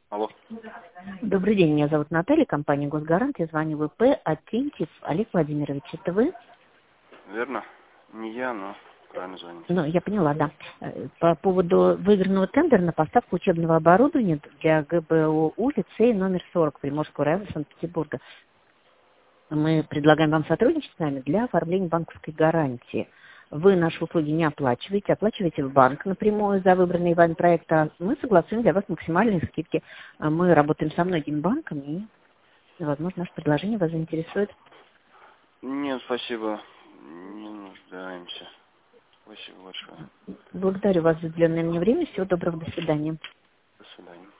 Алло. Добрый день, меня зовут Наталья, компания «Госгарант», я звоню в ИП, Атентьев Олег Владимирович, это вы? Верно? Не я, но правильно звоните. Ну, я поняла, да. По поводу выигранного тендера на поставку учебного оборудования для ГБОУ лицей номер 40 Приморского района Санкт-Петербурга. Мы предлагаем вам сотрудничать с нами для оформления банковской гарантии. Вы наши услуги не оплачиваете, оплачиваете в банк напрямую за выбранный вами проект, а мы согласуем для вас максимальные скидки. Мы работаем со многими банками, и, возможно, наше предложение вас заинтересует. Нет, спасибо. Не нуждаемся. Спасибо большое. Благодарю вас за уделенное мне время. Всего доброго, до свидания. До свидания.